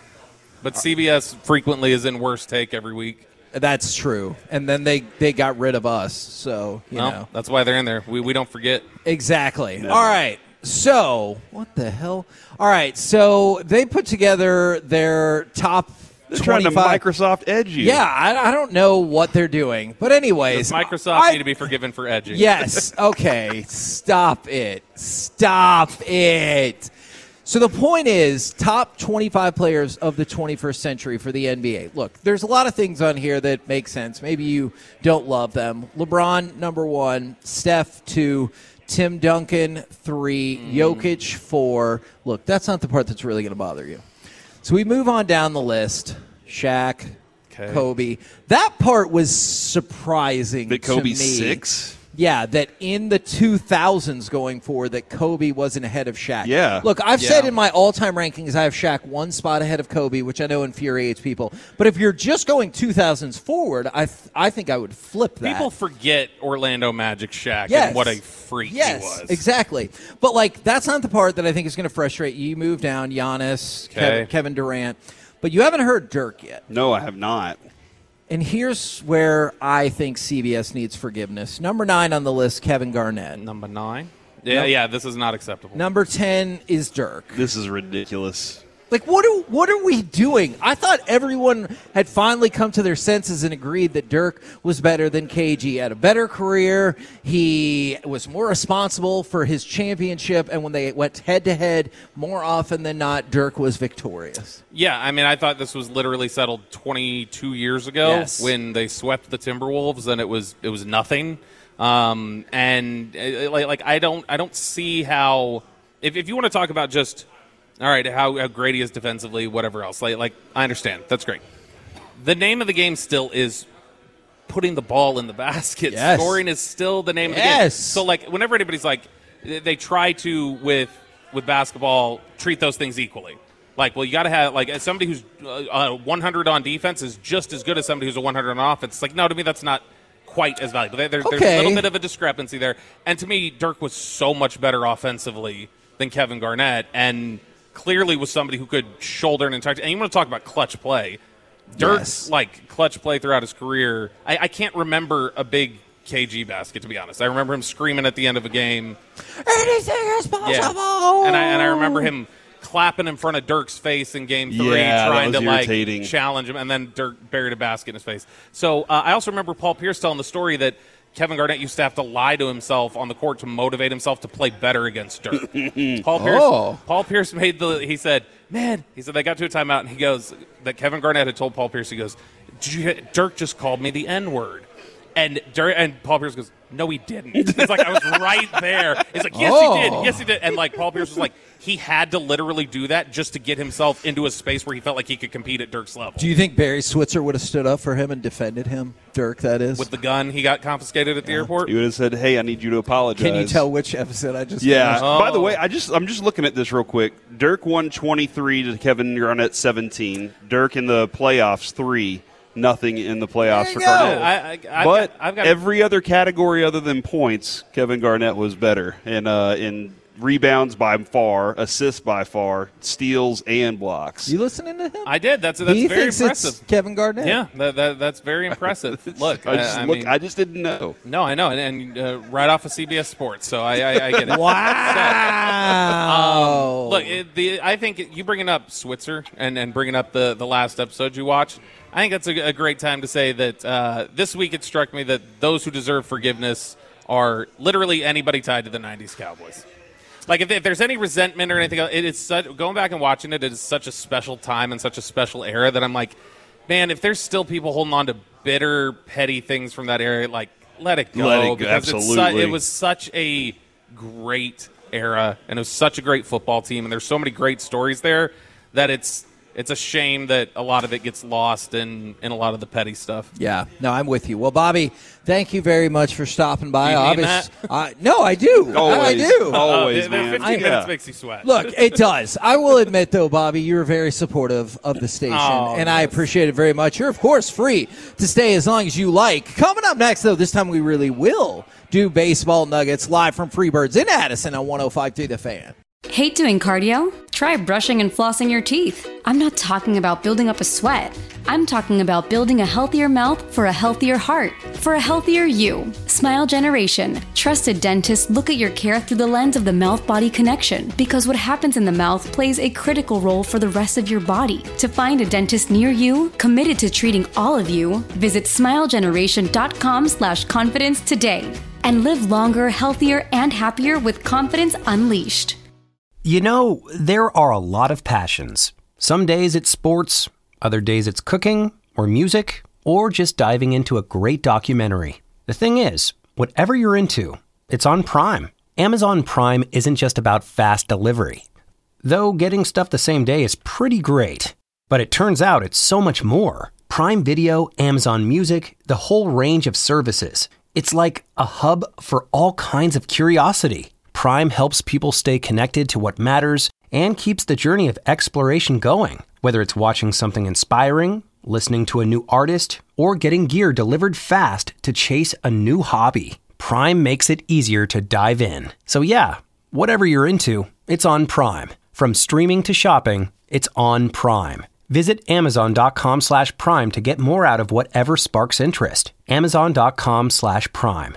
But CBS frequently is in Worst Take every week. That's true. And then they got rid of us, so, you know. That's why they're in there. We don't forget. Exactly. No. All right. So, what the hell? All right, so they put together their top 25. Trying to Microsoft edge you. Yeah, I don't know what they're doing. But anyways. Does Microsoft need to be forgiven for edging? Yes. Okay. Stop it. Stop it. So the point is, top 25 players of the 21st century for the NBA. Look, there's a lot of things on here that make sense. Maybe you don't love them. LeBron, number 1. Steph, 2. Tim Duncan, 3. Jokic, 4. Look, that's not the part that's really going to bother you. So we move on down the list. Shaq, Kobe. That part was surprising to Kobe me. 6? Yeah, that in the 2000s going forward, that Kobe wasn't ahead of Shaq. Yeah. Look, I've said in my all-time rankings I have Shaq 1 spot ahead of Kobe, which I know infuriates people. But if you're just going 2000s forward, I think I would flip that. People forget Orlando Magic Shaq and what a freak he was. Yes, exactly. But, like, that's not the part that I think is going to frustrate you. You move down, Giannis, Kevin Durant. But you haven't heard Dirk yet. No, I have not. And here's where I think CBS needs forgiveness. Number 9 on the list, Kevin Garnett. Number 9? Yeah, this is not acceptable. Number 10 is Dirk. This is ridiculous. Like, what are we doing? I thought everyone had finally come to their senses and agreed that Dirk was better than KG. He had a better career. He was more responsible for his championship, and when they went head-to-head, more often than not, Dirk was victorious. Yeah, I mean, I thought this was literally settled 22 years ago when they swept the Timberwolves, and it was nothing. And I don't see how if you want to talk about just all right, how great he is defensively, whatever else. Like I understand. That's great. The name of the game still is putting the ball in the basket. Yes. Scoring is still the name of the game. So, like, whenever anybody's like, they try to, with basketball, treat those things equally. Like, well, you got to have, like, somebody who's 100 on defense is just as good as somebody who's a 100 on offense. It's like, no, to me, that's not quite as valuable. There's a little bit of a discrepancy there. And to me, Dirk was so much better offensively than Kevin Garnett, and clearly was somebody who could shoulder an entire – and you want to talk about clutch play. Dirk's, clutch play throughout his career. I can't remember a big KG basket, to be honest. I remember him screaming at the end of a game. Anything is possible! Yeah. And I remember him clapping in front of Dirk's face in Game 3, trying to, like, challenge him, and then Dirk buried a basket in his face. So I also remember Paul Pierce telling the story that Kevin Garnett used to have to lie to himself on the court to motivate himself to play better against Dirk. Paul Pierce he said, they got to a timeout, and he goes, that Kevin Garnett had told Paul Pierce, he goes, Dirk just called me the N-word. And Paul Pierce goes, no, he didn't. It's like, I was right there. He's like, yes, he did. And, like, Paul Pierce was like, he had to literally do that just to get himself into a space where he felt like he could compete at Dirk's level. Do you think Barry Switzer would have stood up for him and defended him? Dirk, that is? With the gun he got confiscated at the airport? He would have said, hey, I need you to apologize. Can you tell which episode I just finished? By the way, I'm just looking at this real quick. Dirk won 23 to Kevin Garnett 17. Dirk in the playoffs 3. Nothing in the playoffs for Garnett. I've got every other category other than points, Kevin Garnett was better. And in rebounds by far, assists by far, steals and blocks. You listening to him? I did. That's very impressive. It's Kevin Garnett. Yeah, that's very impressive. Look, I just didn't know. No, I know, and right off of CBS Sports, so I get it. Wow. Look, I think you bringing up Switzer and bringing up the last episode you watched, I think that's a great time to say that this week it struck me that those who deserve forgiveness are literally anybody tied to the 90s Cowboys. Like, if there's any resentment or anything, it is going back and watching it is such a special time and such a special era that I'm like, man, if there's still people holding on to bitter, petty things from that era, like, let it go. Let it go, because absolutely. It was such a great era, and it was such a great football team, and there's so many great stories there that it's a shame that a lot of it gets lost in a lot of the petty stuff. Yeah, no, I'm with you. Well, Bobby, thank you very much for stopping by. Do you mean that? No, I do. Always. I do. Always, man. 15 minutes makes you sweat. Look, it does. I will admit, though, Bobby, you're very supportive of the station, and I appreciate it very much. You're, of course, free to stay as long as you like. Coming up next, though, this time we really will do Baseball Nuggets live from Freebirds in Addison on 105.3 The Fan. Hate doing cardio? Try brushing and flossing your teeth. I'm not talking about building up a sweat. I'm talking about building a healthier mouth for a healthier heart, for a healthier you. Smile Generation. Trusted dentists look at your care through the lens of the mouth-body connection, because what happens in the mouth plays a critical role for the rest of your body. To find a dentist near you, committed to treating all of you, visit smilegeneration.com/confidence today and live longer, healthier, and happier with confidence unleashed. You know, there are a lot of passions. Some days it's sports, other days it's cooking, or music, or just diving into a great documentary. The thing is, whatever you're into, it's on Prime. Amazon Prime isn't just about fast delivery. Though getting stuff the same day is pretty great. But it turns out it's so much more. Prime Video, Amazon Music, the whole range of services. It's like a hub for all kinds of curiosity. Prime helps people stay connected to what matters and keeps the journey of exploration going. Whether it's watching something inspiring, listening to a new artist, or getting gear delivered fast to chase a new hobby, Prime makes it easier to dive in. So yeah, whatever you're into, it's on Prime. From streaming to shopping, it's on Prime. Visit Amazon.com/Prime to get more out of whatever sparks interest. Amazon.com/Prime.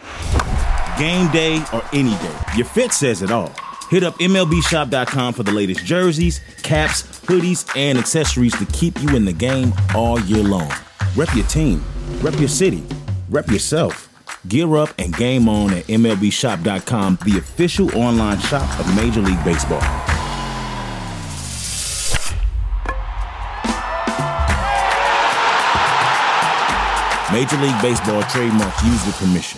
Game day or any day, your fit says it all. Hit up MLBshop.com for the latest jerseys, caps, hoodies, and accessories to keep you in the game all year long. Rep your team, rep your city, rep yourself. Gear up and game on at MLBshop.com, the official online shop of Major League Baseball. Major League Baseball trademarks used with permission.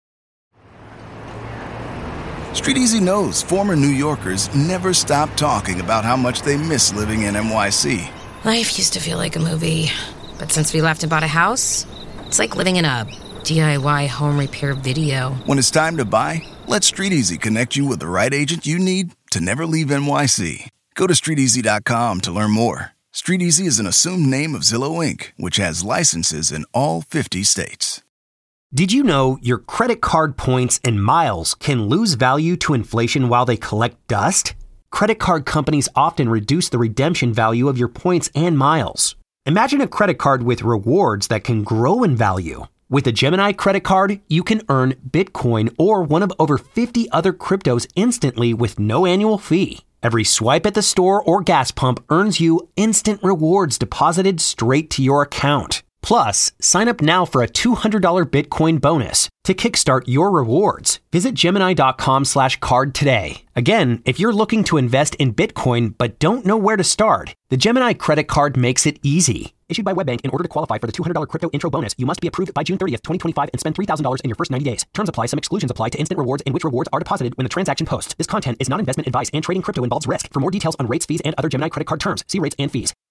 Street Easy knows former New Yorkers never stop talking about how much they miss living in NYC. Life used to feel like a movie, but since we left and bought a house, it's like living in a DIY home repair video. When it's time to buy, let Street Easy connect you with the right agent you need to never leave NYC. Go to StreetEasy.com to learn more. Street Easy is an assumed name of Zillow Inc., which has licenses in all 50 states. Did you know your credit card points and miles can lose value to inflation while they collect dust? Credit card companies often reduce the redemption value of your points and miles. Imagine a credit card with rewards that can grow in value. With a Gemini credit card, you can earn Bitcoin or one of over 50 other cryptos instantly with no annual fee. Every swipe at the store or gas pump earns you instant rewards deposited straight to your account. Plus, sign up now for a $200 Bitcoin bonus to kickstart your rewards. Visit Gemini.com/card today. Again, if you're looking to invest in Bitcoin but don't know where to start, the Gemini credit card makes it easy. Issued by WebBank, in order to qualify for the $200 crypto intro bonus, you must be approved by June 30th, 2025 and spend $3,000 in your first 90 days. Terms apply. Some exclusions apply to instant rewards in which rewards are deposited when the transaction posts. This content is not investment advice and trading crypto involves risk. For more details on rates, fees, and other Gemini credit card terms, see rates and fees.